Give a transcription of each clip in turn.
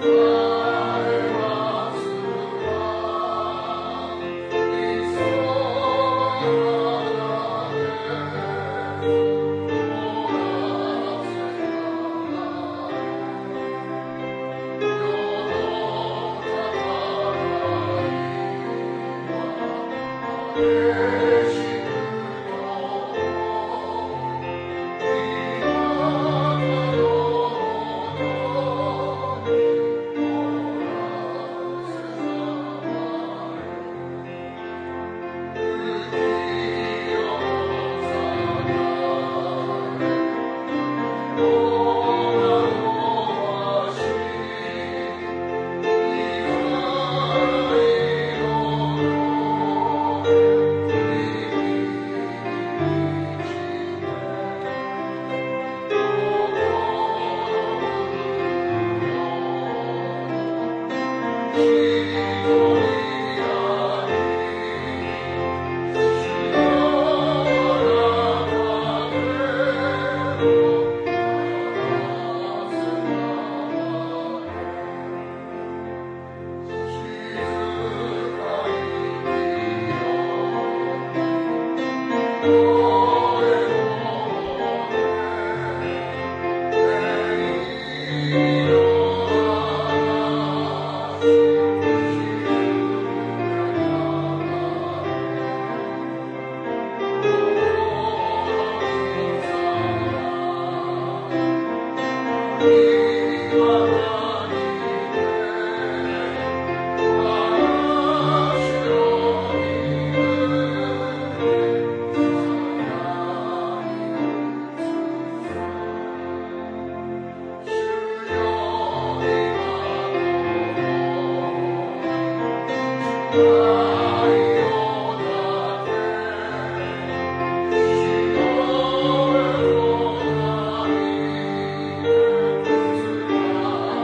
「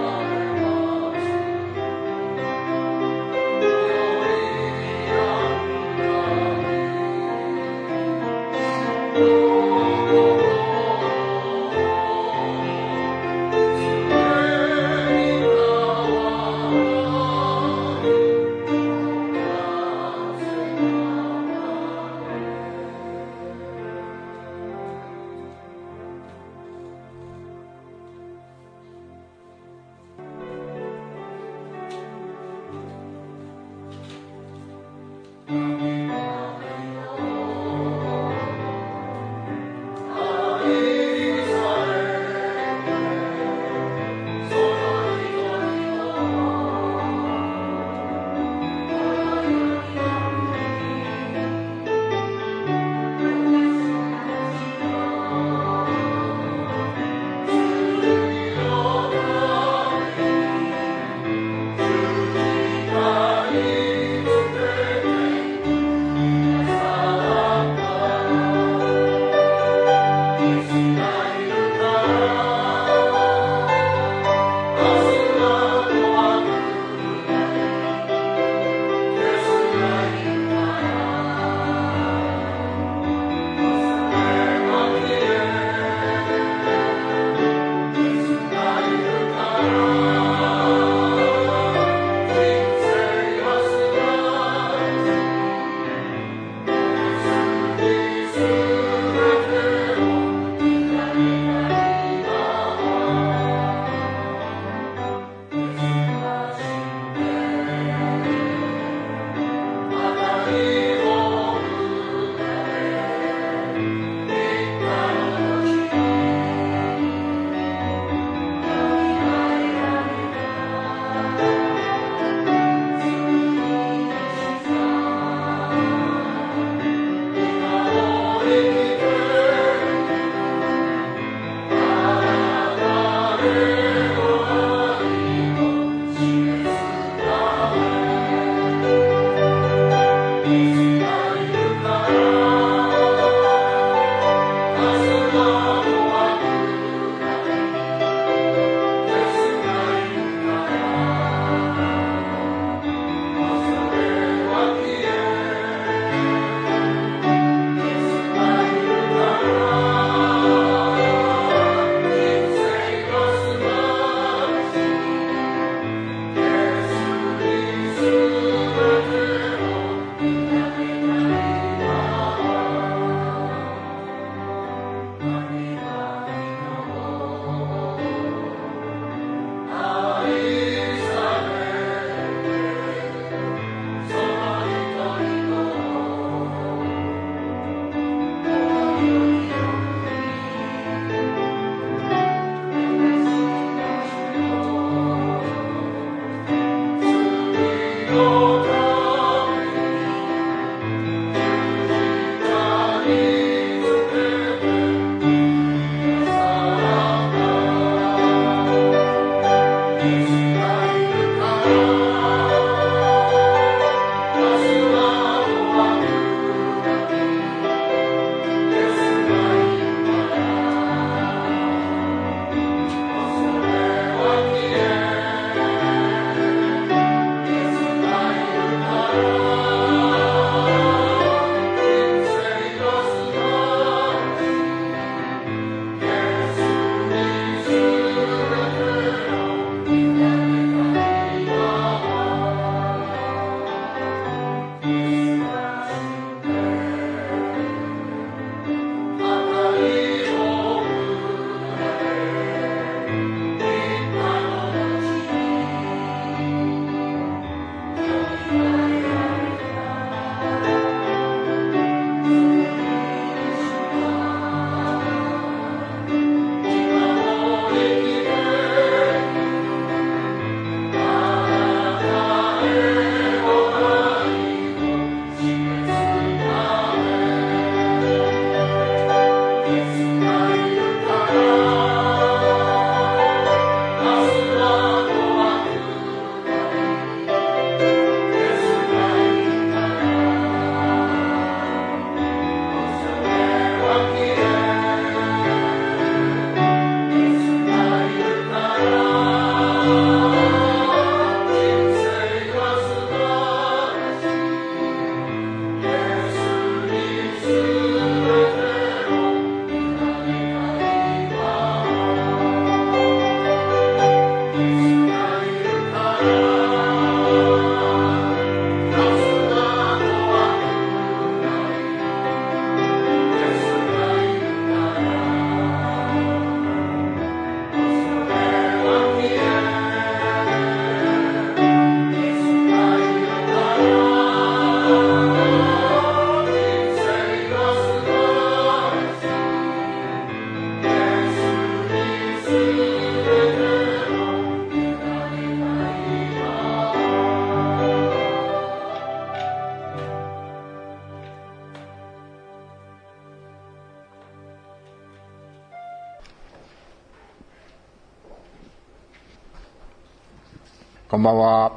こんばんは。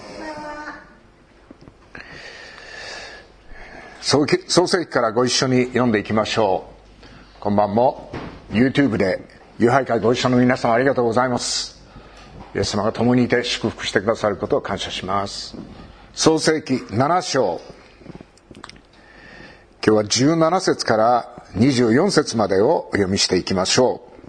創世記からご一緒に読んでいきましょう。今晩も YouTube で友拝会ご一緒の皆様ありがとうございます。イエス様が共にいて祝福してくださることを感謝します。創世記7章、今日は17節から24節までをお読みしていきましょう。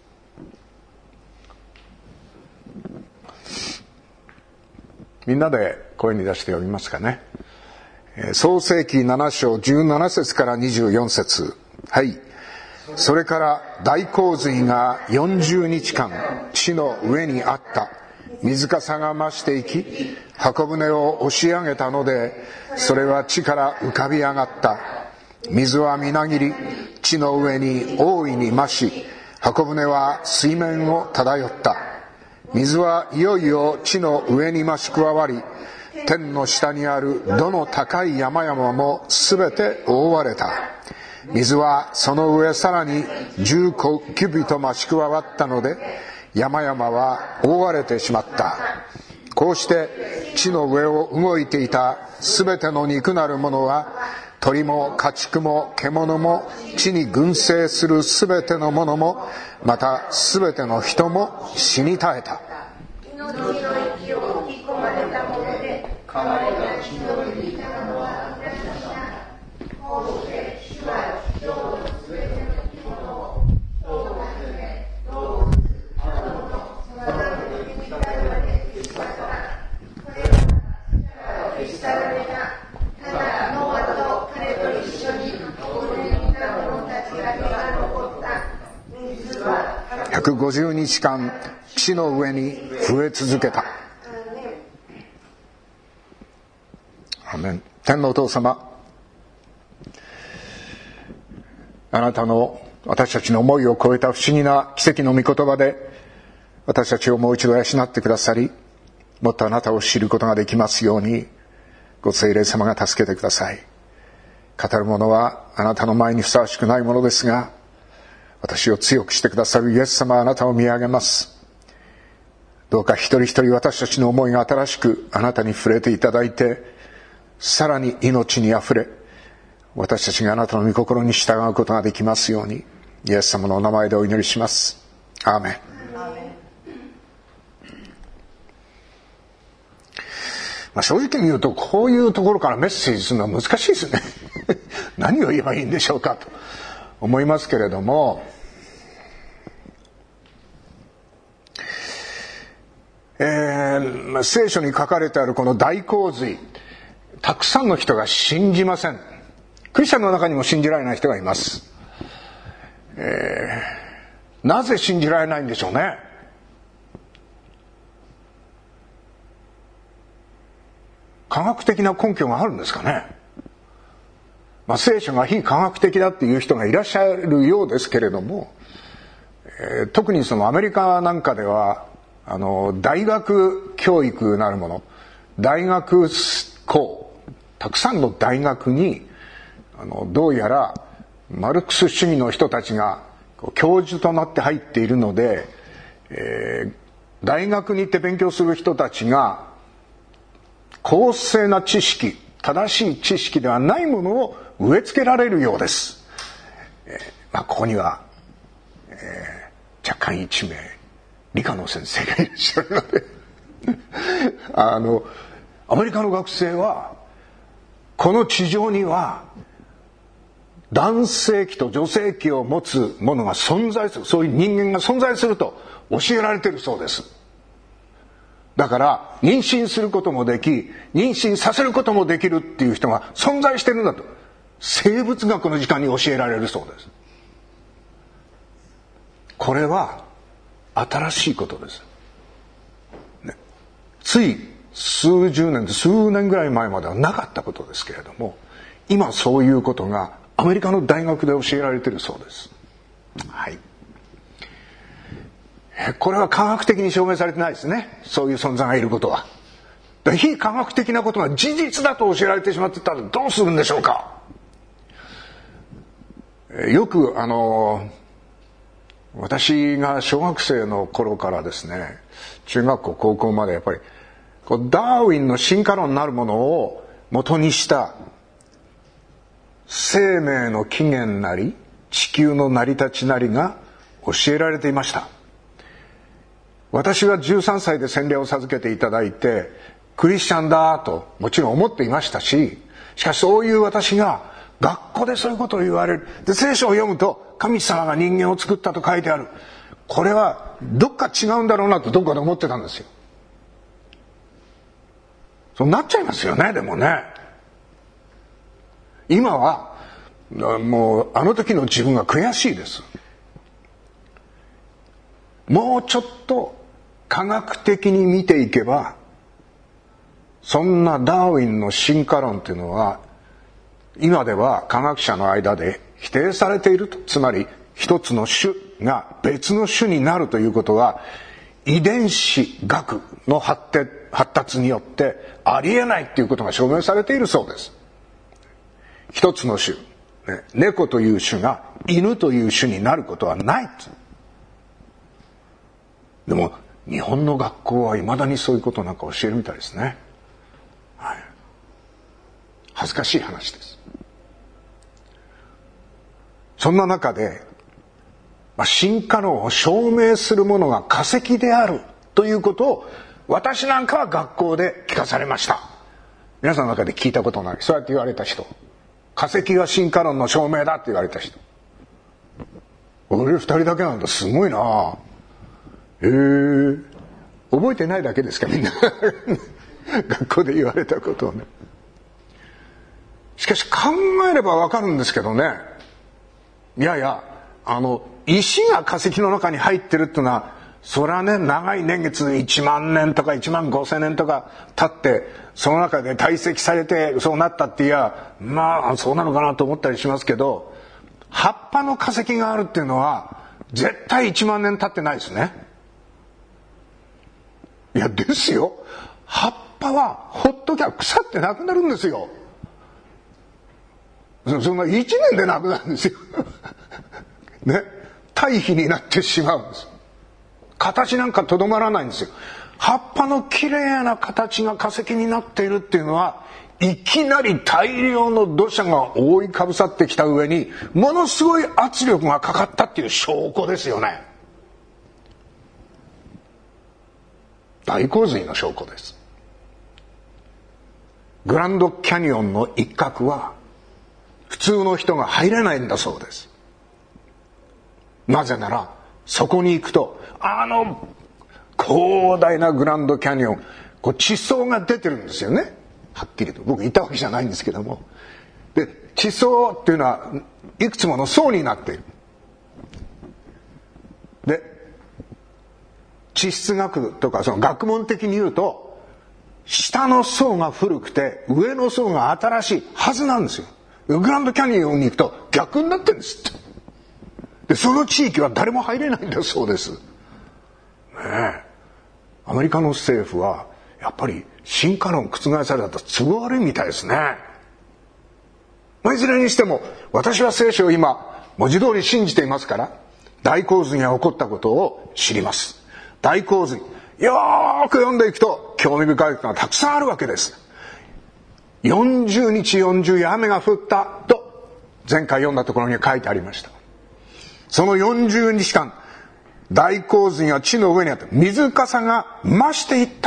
みんなで声に出して読みますかね。創世記7章17節から24節。はい。それから大洪水が40日間地の上にあった。水かさが増していき、箱舟を押し上げたので、それは地から浮かび上がった。水はみなぎり、地の上に大いに増し、箱舟は水面を漂った。水はいよいよ地の上に増し加わり、天の下にあるどの高い山々もすべて覆われた。水はその上さらに10キュビト増し加わったので、山々は覆われてしまった。こうして地の上を動いていたすべての肉なるものは、鳥も家畜も獣も地に群生するすべてのものも、またすべての人も死に絶えた。 命の息を吹き込まれたもので、川や地の上にいたものは皆さん、こうして主は人のすべての生き物を、人をはじめ動物、あのもの、その他のに至るまで消し去った。これは消し去られた。ただノアと彼と一緒にここにいた者たちだけが残った。水は 150日間地の上に増え続けた。アメン。天のお父様、あなたの私たちの思いを超えた不思議な奇跡の御言葉で私たちをもう一度養ってくださり、もっとあなたを知ることができますようにご聖霊様が助けてください。語る者はあなたの前にふさわしくないものですが、私を強くしてくださるイエス様、あなたを見上げます。どうか一人一人私たちの思いが新しくあなたに触れていただいて、さらに命にあふれ、私たちがあなたの御心に従うことができますように、イエス様のお名前でお祈りします。アーメン。正直に言うと、こういうところからメッセージするのは難しいですね。何を言えばいいんでしょうかと思いますけれども、聖書に書かれてあるこの大洪水、たくさんの人が信じません。クリスチャンの中にも信じられない人がいます。なぜ信じられないんでしょうね。科学的な根拠があるんですかね。聖書が非科学的だっていう人がいらっしゃるようですけれども、特にそのアメリカなんかでは大学教育なるもの、大学校、たくさんの大学にどうやらマルクス主義の人たちが教授となって入っているので、大学に行って勉強する人たちが公正な知識、正しい知識ではないものを植え付けられるようです。ここには、若干1名理科の先生がいらっしゃるのでアメリカの学生はこの地上には男性器と女性器を持つものが存在する、そういう人間が存在すると教えられているそうです。だから妊娠することもでき、妊娠させることもできるっていう人が存在しているんだと生物学の時間に教えられるそうです。これは新しいことです、ね、つい数十年、数年ぐらい前まではなかったことですけれども、今そういうことがアメリカの大学で教えられているそうです。はい。これは科学的に証明されてないですね、そういう存在がいることは。非科学的なことが事実だと教えられてしまってたらどうするんでしょうか。よく私が小学生の頃からですね、中学校高校までやっぱりダーウィンの進化論なるものを元にした生命の起源なり地球の成り立ちなりが教えられていました。私は13歳で洗礼を授けていただいてクリスチャンだともちろん思っていましたし、しかしそういう私が学校でそういうことを言われる。で、聖書を読むと神様が人間を作ったと書いてある。これはどっか違うんだろうなとどっかで思ってたんですよ。そうなっちゃいますよね。でもね、今はもうあの時の自分が悔しいです。もうちょっと科学的に見ていけば、そんなダーウィンの進化論というのは今では科学者の間で否定されていると。つまり一つの種が別の種になるということは遺伝子学の発達によってありえないということが証明されているそうです。一つの種、猫という種が犬という種になることはない。でも日本の学校はいまだにそういうことなんか教えるみたいですね。はい、恥ずかしい話です。そんな中で、進化論を証明するものが化石であるということを私なんかは学校で聞かされました。皆さんの中で聞いたことない、そうやって言われた人、化石が進化論の証明だって言われた人、俺2人だけなんだ。すごいな。覚えてないだけですかみんな学校で言われたことをね。しかし考えればわかるんですけどね。いやいや、石が化石の中に入ってるっていうのは、それはね、長い年月1万年とか1万5000年とか経ってその中で堆積されてそうなったっていや、まあそうなのかなと思ったりしますけど、葉っぱの化石があるっていうのは絶対1万年経ってないですね。いやですよ、葉っぱはほっときゃ腐ってなくなるんですよ。そんな1年でなくなるんですよね、堆肥になってしまうんです。形なんかとどまらないんですよ。葉っぱのきれいな形が化石になっているっていうのは、いきなり大量の土砂が覆いかぶさってきた上にものすごい圧力がかかったっていう証拠ですよね。大洪水の証拠です。グランドキャニオンの一角は普通の人が入れないんだそうです。なぜならそこに行くと広大なグランドキャニオン、地層が出てるんですよね。はっきりと。僕いたわけじゃないんですけども。で、地層っていうのはいくつもの層になっている。で、地質学とかその学問的に言うと、下の層が古くて上の層が新しいはずなんですよ。グランドキャニオンに行くと逆になってるんですって。で、その地域は誰も入れないんだそうです。ねえ。アメリカの政府はやっぱり進化論覆されたと都合悪いみたいですね。いずれにしても私は聖書を今文字通り信じていますから、大洪水が起こったことを知ります。大洪水、よーく読んでいくと興味深いことがたくさんあるわけです。40日40夜雨が降ったと前回読んだところに書いてありました。その40日間大洪水が地の上にあって水かさが増していった。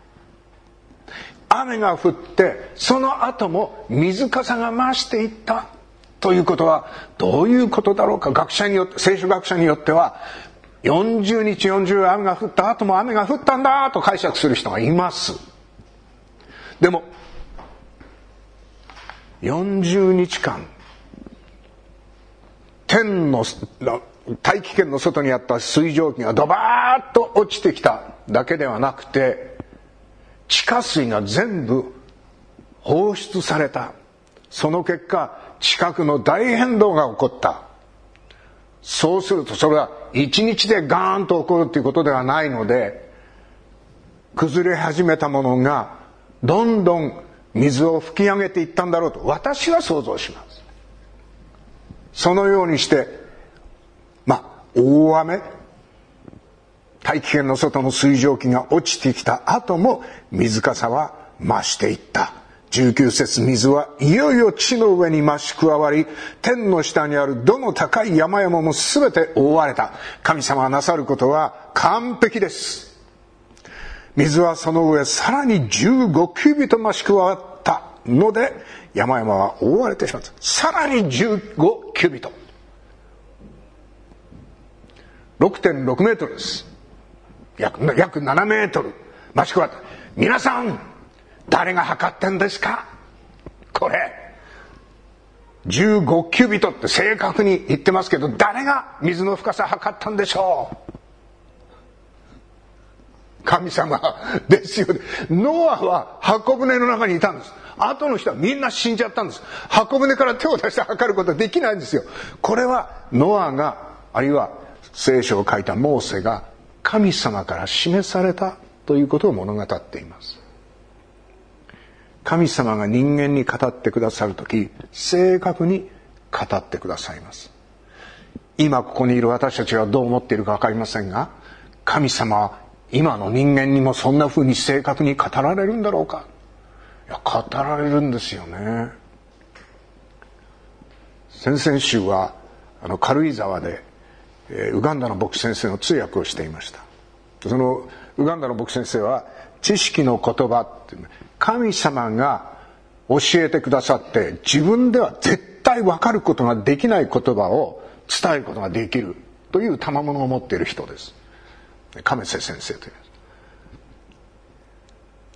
雨が降ってその後も水かさが増していったということはどういうことだろうか。学者によって、聖書学者によっては40日40夜雨が降った後も雨が降ったんだと解釈する人がいます。でも40日間大気圏の外にあった水蒸気がドバーッと落ちてきただけではなくて、地下水が全部放出された。その結果地殻の大変動が起こった。そうするとそれは一日でガーンと起こるということではないので、崩れ始めたものがどんどん水を吹き上げていったんだろうと私は想像します。そのようにして大雨、 大気圏の外の水蒸気が落ちてきた後も水かさは増していった。19節、水はいよいよ地の上に増し加わり、天の下にあるどの高い山々もすべて覆われた。神様がなさることは完璧です。水はその上さらに15キュービット増し加わったので、山々は覆われてしまった。さらに15キュービット。6.6 メートルです。約7メートル増し加わった。皆さん、誰が測ってんですか？これ15キュービットって正確に言ってますけど、誰が水の深さ測ったんでしょう？神様ですよね。ノアは箱舟の中にいたんです。後の人はみんな死んじゃったんです。箱舟から手を出して測ることはできないんですよ。これはノアが、あるいは聖書を書いたモーセが神様から示されたということを物語っています。神様が人間に語ってくださるとき、正確に語ってくださいます。今ここにいる私たちがどう思っているか分かりませんが、神様は今の人間にもそんな風に正確に語られるんだろうか。いや、語られるんですよね。先々週は軽井沢でウガンダの牧師先生の通訳をしていました。そのウガンダの牧師先生は知識の言葉っていう、神様が教えてくださって自分では絶対分かることができない言葉を伝えることができるという賜物を持っている人です。亀瀬先生という。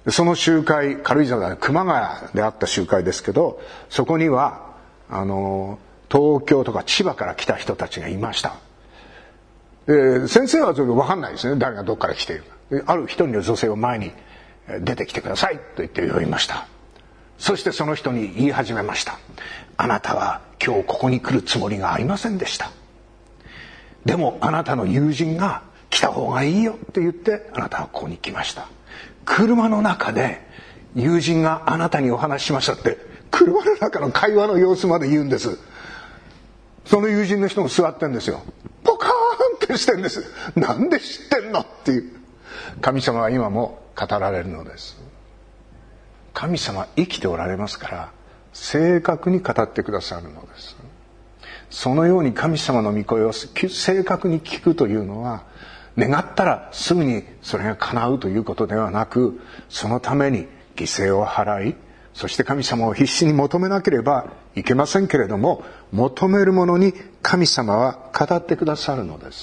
その集会、軽井沢で熊谷であった集会ですけど、そこには東京とか千葉から来た人たちがいました。先生はそれ分かんないですね、誰がどこから来ているか。ある一人の女性を前に出てきてくださいと言って呼びました。そしてその人に言い始めました。あなたは今日ここに来るつもりがありませんでした。でもあなたの友人が来た方がいいよって言ってあなたはここに来ました。車の中で友人があなたにお話ししましたって車の中の会話の様子まで言うんです。その友人の人も座ってんですよ。ポカーンってしてんです。なんで知ってんのっていう。神様は今も語られるのです。神様生きておられますから正確に語ってくださるのです。そのように神様の御声を正確に聞くというのは、願ったらすぐにそれが叶うということではなく、そのために犠牲を払い、そして神様を必死に求めなければいけませんけれども、求めるものに神様は語ってくださるのです。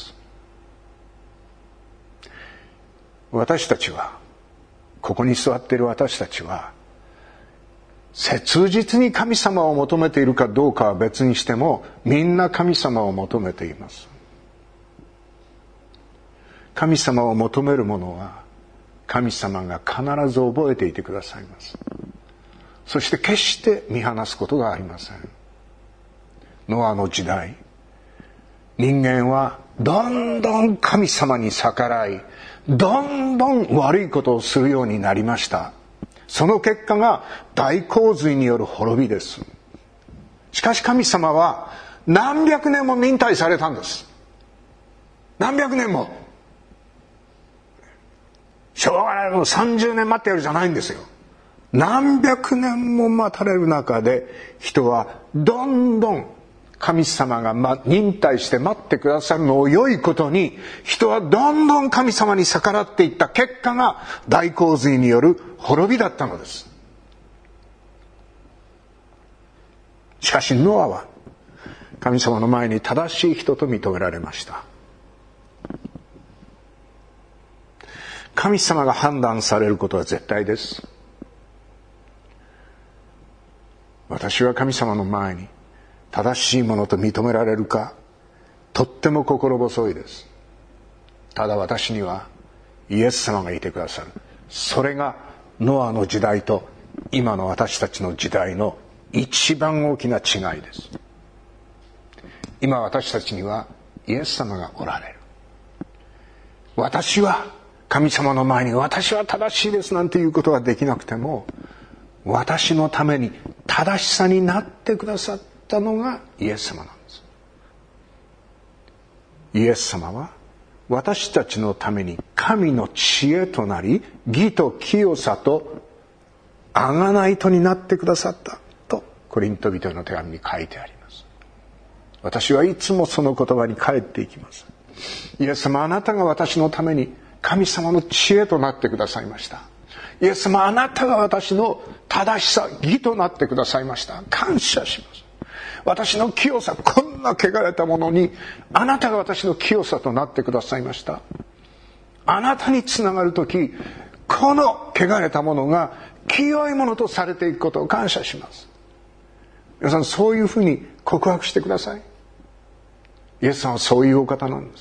私たちは、ここに座っている私たちは、切実に神様を求めているかどうかは別にしても、みんな神様を求めています。神様を求める者は、神様が必ず覚えていてくださいます。そして決して見放すことがありません。ノアの時代、人間はどんどん神様に逆らい、どんどん悪いことをするようになりました。その結果が大洪水による滅びです。しかし神様は何百年も忍耐されたんです。何百年も。しょうがない、もう30年待ってやるじゃないんですよ。何百年も待たれる中で、人はどんどん神様が忍耐して待ってくださるのを良いことに、人はどんどん神様に逆らっていった結果が大洪水による滅びだったのです。しかしノアは神様の前に正しい人と認められました。神様が判断されることは絶対です。私は神様の前に正しいものと認められるか、とっても心細いです。ただ私にはイエス様がいてくださる。それがノアの時代と今の私たちの時代の一番大きな違いです。今私たちにはイエス様がおられる。私は神様の前に私は正しいですなんていうことができなくても、私のために正しさになってくださったのがイエス様なんです。イエス様は私たちのために神の知恵となり、義と清さと贖いとになってくださったとコリント人への手紙に書いてあります。私はいつもその言葉に帰っていきます。イエス様、あなたが私のために神様の知恵となってくださいました。イエス様、あなたが私の正しさ、義となってくださいました。感謝します。私の清さ、こんな汚れたものにあなたが私の清さとなってくださいました。あなたにつながるとき、この汚れたものが清いものとされていくことを感謝します。皆さん、そういうふうに告白してください。イエス様はそういうお方なんです。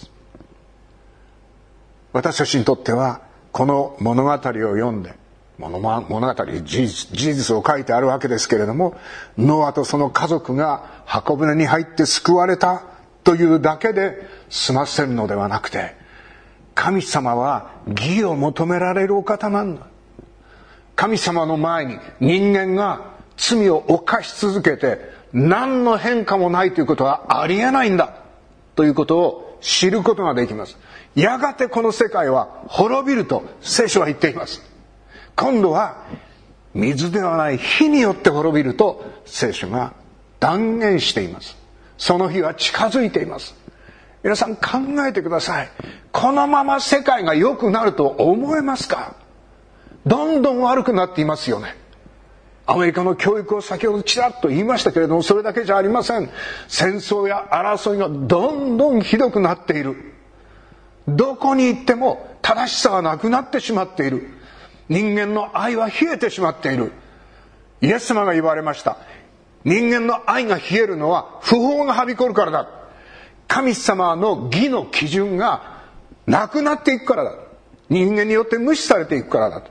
私たちにとってはこの物語を読んで、物語、事実を書いてあるわけですけれども、ノアとその家族が箱舟に入って救われたというだけで済ませるのではなくて、神様は義を求められるお方なんだ。神様の前に人間が罪を犯し続けて何の変化もないということはありえないんだということを知ることができます。やがてこの世界は滅びると聖書は言っています。今度は水ではない火によって滅びると聖書が断言しています。その日は近づいています。皆さん考えてください。このまま世界が良くなると思えますか？どんどん悪くなっていますよね。アメリカの教育を先ほどちらっと言いましたけれども、それだけじゃありません。戦争や争いがどんどんひどくなっている。どこに行っても正しさがなくなってしまっている。人間の愛は冷えてしまっている。イエス様が言われました。人間の愛が冷えるのは不法がはびこるからだ。神様の義の基準がなくなっていくからだ。人間によって無視されていくからだと。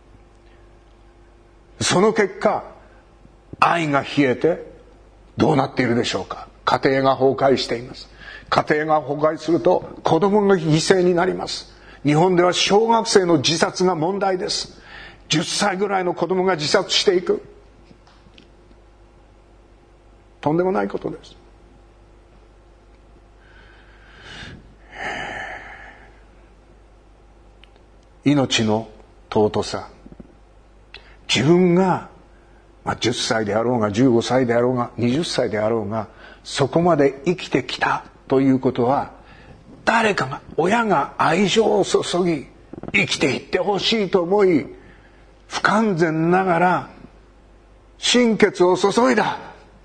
その結果、愛が冷えてどうなっているでしょうか。家庭が崩壊しています。家庭が崩壊すると子供が犠牲になります。日本では小学生の自殺が問題です。10歳ぐらいの子供が自殺していく。とんでもないことです。命の尊さ。自分が、10歳であろうが15歳であろうが20歳であろうが、そこまで生きてきたということは、誰かが、親が愛情を注ぎ生きていってほしいと思い、不完全ながら心血を注いだ。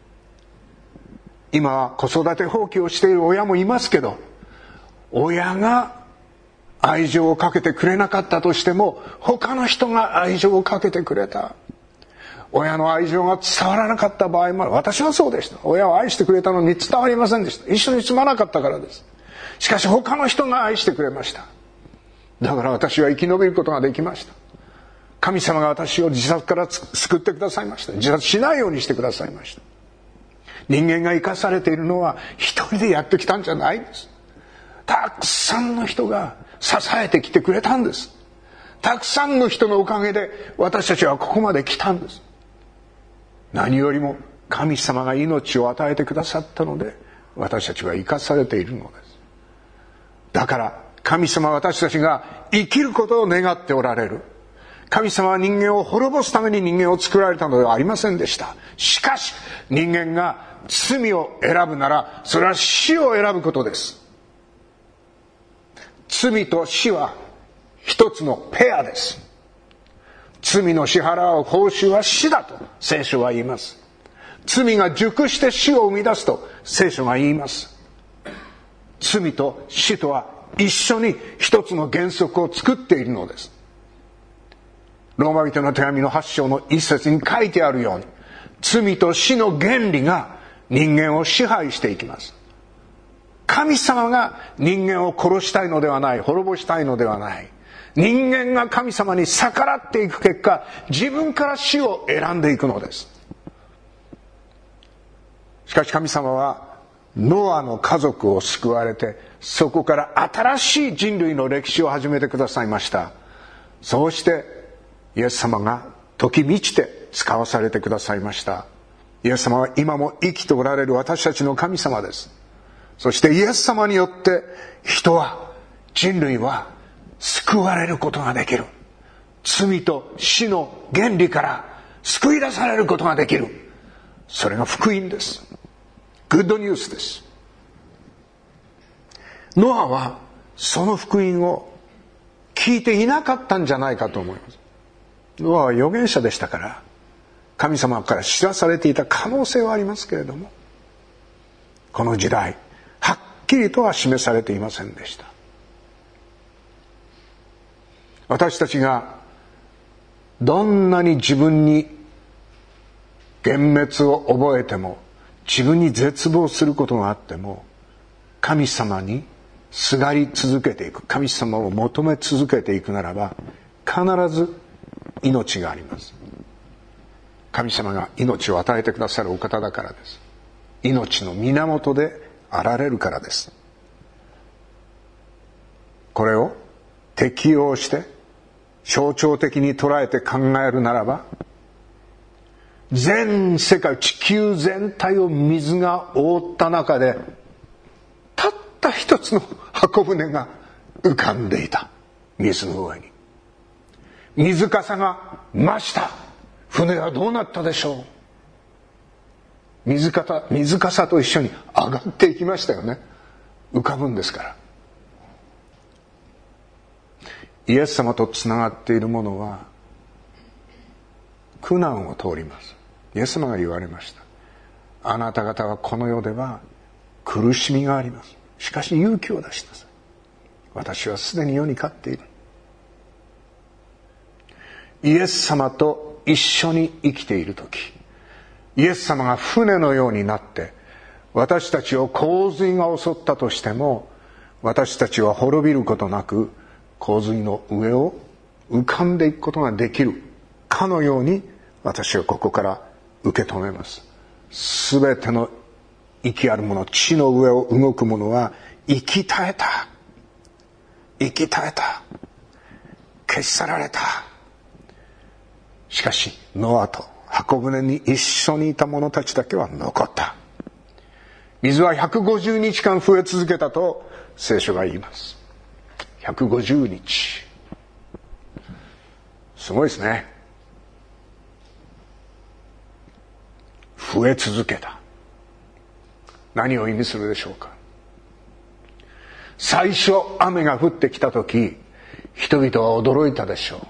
今は子育て放棄をしている親もいますけど、親が愛情をかけてくれなかったとしても、他の人が愛情をかけてくれた。親の愛情が伝わらなかった場合もある。私はそうでした。親を愛してくれたのに伝わりませんでした。一緒に住まなかったからです。しかし他の人が愛してくれました。だから私は生き延びることができました。神様が私を自殺から救ってくださいました。自殺しないようにしてくださいました。人間が生かされているのは一人でやってきたんじゃないんです。たくさんの人が支えてきてくれたんです。たくさんの人のおかげで私たちはここまで来たんです。何よりも神様が命を与えてくださったので、私たちは生かされているのです。だから神様は私たちが生きることを願っておられる。神様は人間を滅ぼすために人間を作られたのではありませんでした。しかし人間が罪を選ぶなら、それは死を選ぶことです。罪と死は一つのペアです。罪の支払う報酬は死だと聖書は言います。罪が熟して死を生み出すと聖書が言います。罪と死とは一緒に一つの原則を作っているのです。ローマ人の手紙の8章の1節に書いてあるように、罪と死の原理が人間を支配していきます。神様が人間を殺したいのではない、滅ぼしたいのではない。人間が神様に逆らっていく結果、自分から死を選んでいくのです。しかし神様はノアの家族を救われて、そこから新しい人類の歴史を始めてくださいました。そうしてイエス様が時満ちて使わされてくださいました。イエス様は今も生きておられる私たちの神様です。そしてイエス様によって人は人類は救われることができる。罪と死の原理から救い出されることができる。それが福音です。グッドニュースです。ノアはその福音を聞いていなかったんじゃないかと思います。ノアは預言者でしたから、神様から知らされていた可能性はありますけれども、この時代はっきりとは示されていませんでした。私たちがどんなに自分に幻滅を覚えても、自分に絶望することがあっても、神様にすがり続けていく、神様を求め続けていくならば、必ず命があります。神様が命を与えてくださるお方だからです。命の源であられるからです。これを適用して象徴的に捉えて考えるならば、全世界、地球全体を水が覆った中で、たった一つの箱舟が浮かんでいた。水の上に水かさが増した。船はどうなったでしょう。水かさと一緒に上がっていきましたよね。浮かぶんですから。イエス様とつながっているものは苦難を通ります。イエス様が言われました。あなた方はこの世では苦しみがあります。しかし勇気を出しなさい。私はすでに世に勝っている。イエス様と一緒に生きているとき、イエス様が船のようになって私たちを洪水が襲ったとしても、私たちは滅びることなく洪水の上を浮かんでいくことができるかのように、私はここから受け止めます。すべての生きあるもの、地の上を動くものは生き絶えた、生き絶えた、消し去られた。しかしノアと箱舟に一緒にいた者たちだけは残った。水は150日間増え続けたと聖書が言います。150日、すごいですね。増え続けた。何を意味するでしょうか。最初雨が降ってきた時、人々は驚いたでしょう。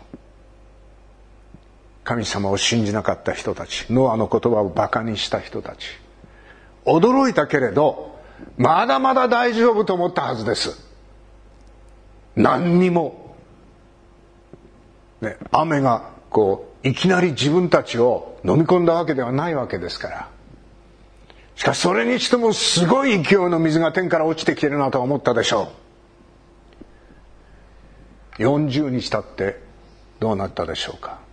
神様を信じなかった人たち、ノアの言葉をバカにした人たち、驚いたけれどまだまだ大丈夫と思ったはずです。何にも、ね、雨がいきなり自分たちを飲み込んだわけではないわけですから。しかしそれにしてもすごい勢いの水が天から落ちてきてるなと思ったでしょう。40日経ってどうなったでしょうか。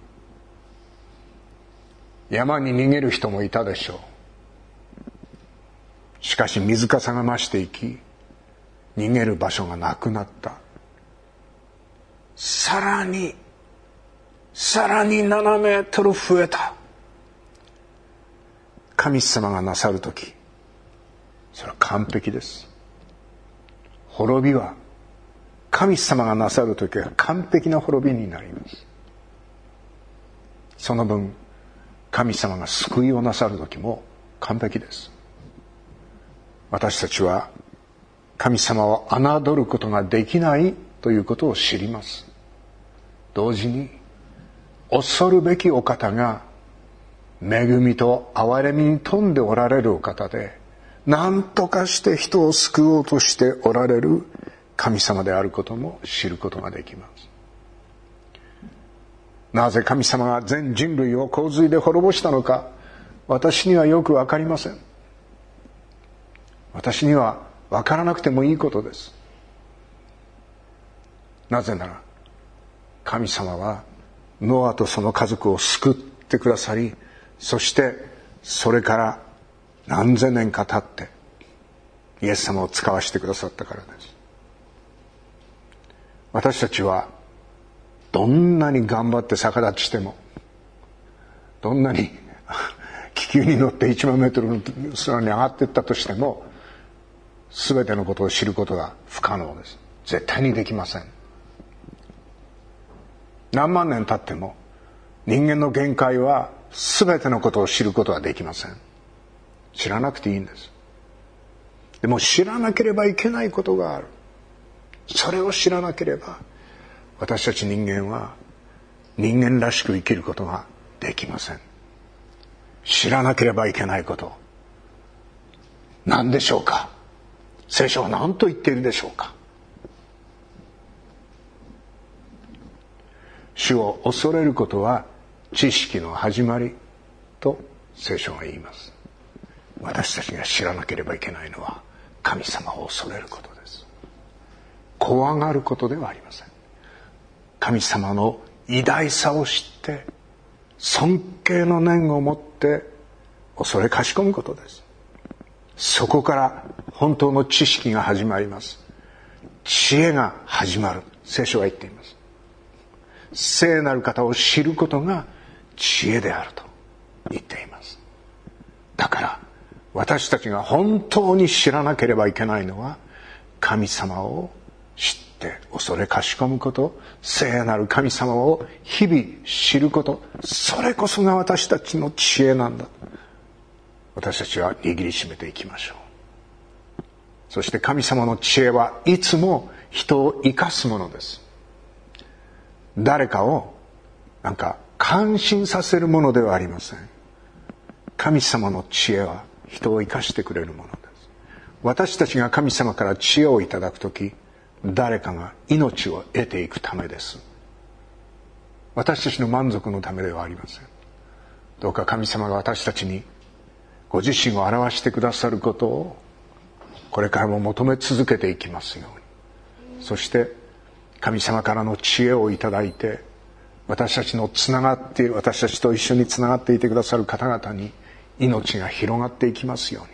山に逃げる人もいたでしょう。しかし水かさが増していき、逃げる場所がなくなった。さらに7メートル増えた。神様がなさるとき、それは完璧です。滅びは神様がなさるときは完璧な滅びになります。その分神様が救いをなさるときも完璧です。私たちは神様を侮ることができないということを知ります。同時に恐るべきお方が恵みと憐れみに富んでおられるお方で、何とかして人を救おうとしておられる神様であることも知ることができます。なぜ神様が全人類を洪水で滅ぼしたのか、私にはよくわかりません。私にはわからなくてもいいことです。なぜなら神様はノアとその家族を救ってくださり、そしてそれから何千年か経ってイエス様を使わせてくださったからです。私たちはどんなに頑張って逆立ちしても、どんなに気球に乗って1万メートルの空に上がっていったとしても、全てのことを知ることが不可能です。 絶対にできません。何万年経っても人間の限界は全てのことを知ることはできません。知らなくていいんです。でも知らなければいけないことがある。それを知らなければ私たち人間は人間らしく生きることができません。知らなければいけないこと、何でしょうか。聖書は何と言っているでしょうか。主を恐れることは知識の始まりと聖書が言います。私たちが知らなければいけないのは神様を恐れることです。怖がることではありません。神様の偉大さを知って尊敬の念を持って恐れかしこむことです。そこから本当の知識が始まります。知恵が始まる。聖書は言っています。聖なる方を知ることが知恵であると言っています。だから私たちが本当に知らなければいけないのは神様を知って恐れかしこむこと、聖なる神様を日々知ること、それこそが私たちの知恵なんだ。私たちは握りしめていきましょう。そして神様の知恵はいつも人を生かすものです。誰かを感心させるものではありません。神様の知恵は人を生かしてくれるものです。私たちが神様から知恵をいただくとき、誰かが命を得ていくためです。私たちの満足のためではありません。どうか神様が私たちにご自身を表してくださることをこれからも求め続けていきますように。そして神様からの知恵をいただいて、私たちと一緒につながっていてくださる方々に命が広がっていきますように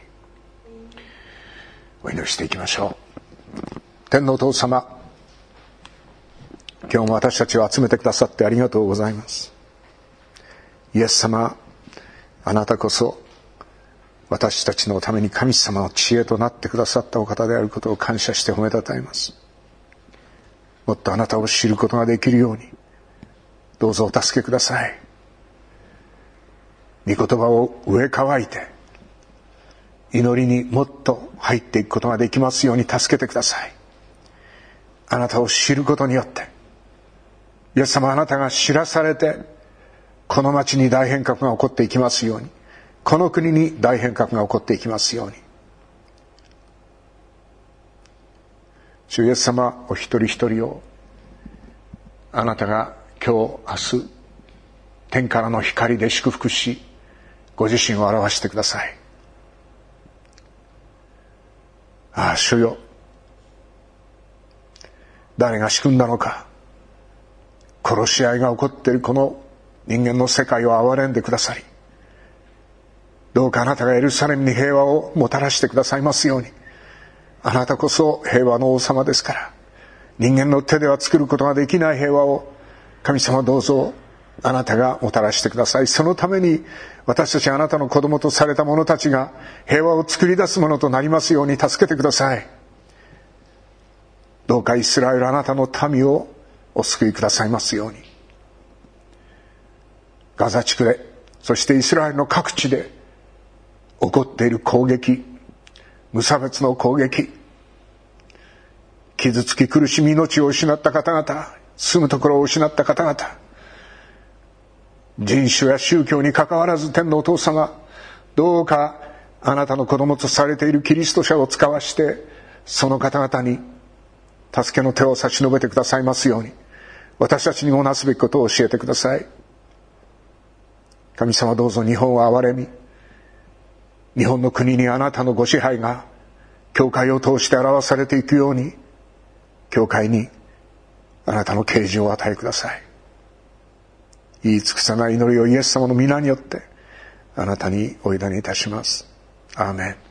お祈りしていきましょう。天のお父様、今日も私たちを集めてくださってありがとうございます。イエス様、あなたこそ私たちのために神様の知恵となってくださったお方であることを感謝して褒めたたえます。もっとあなたを知ることができるようにどうぞお助けください。御言葉を植え替えて祈りにもっと入っていくことができますように助けてください。あなたを知ることによって、イエス様、あなたが知らされてこの町に大変革が起こっていきますように、この国に大変革が起こっていきますように。主イエス様、お一人一人をあなたが今日明日天からの光で祝福し、ご自身を表してください。ああ主よ、誰が仕組んだのか、殺し合いが起こっているこの人間の世界を憐れんでくださり、どうかあなたがエルサレムに平和をもたらしてくださいますように。あなたこそ平和の王様ですから、人間の手では作ることができない平和を神様どうぞあなたがもたらしてください。そのために私たちあなたの子供とされた者たちが平和を作り出すものとなりますように助けてください。どうかイスラエルあなたの民をお救いくださいますように。ガザ地区で、そしてイスラエルの各地で起こっている攻撃、無差別の攻撃、傷つき苦しみ命を失った方々、住むところを失った方々、人種や宗教に関わらず天のお父様、どうかあなたの子供とされているキリスト者を使わして、その方々に助けの手を差し伸べてくださいますように、私たちにもなすべきことを教えてください。神様どうぞ日本を憐れみ、日本の国にあなたのご支配が教会を通して表されていくように、教会にあなたの啓示をお与えください。言い尽くさない祈りをイエス様の皆によってあなたにお委ねいたします。アーメン。